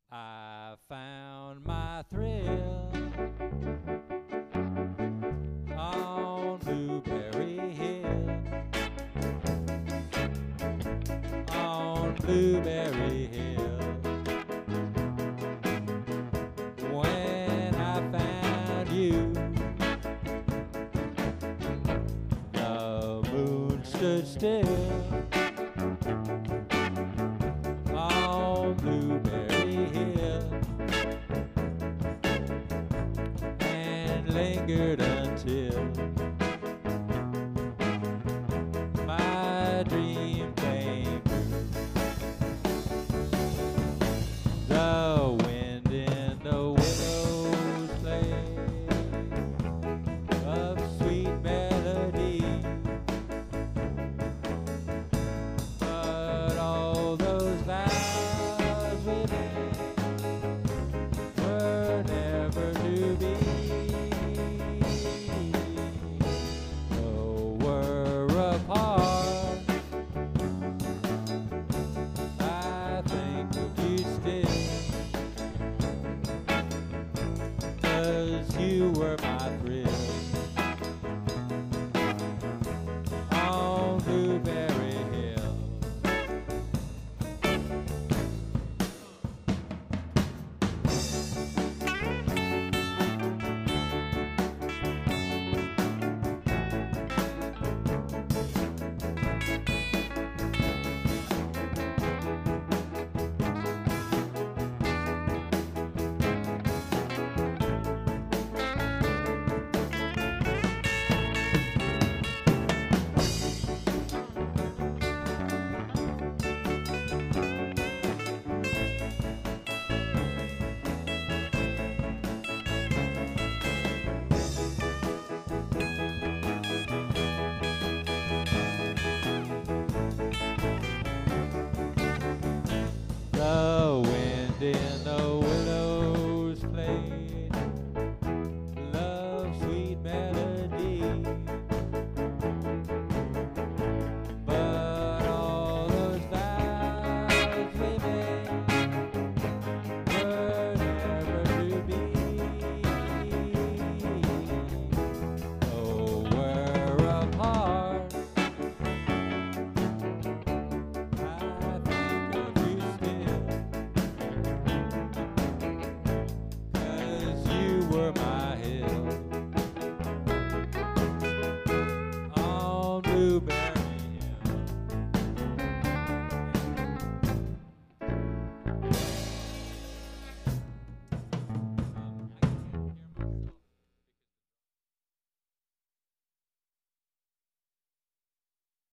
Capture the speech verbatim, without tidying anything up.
I found my thrill on Blueberry Hill, on Blueberry Hill. When I found you, the moon stood still on Blueberry Hill and lingered until my dream came true. The wind in the willows play of sweet melody, but all those vows we made were never to be. Though we're apart, I think of you still, 'cause you were my thrill on Blueberry Hill. The wind in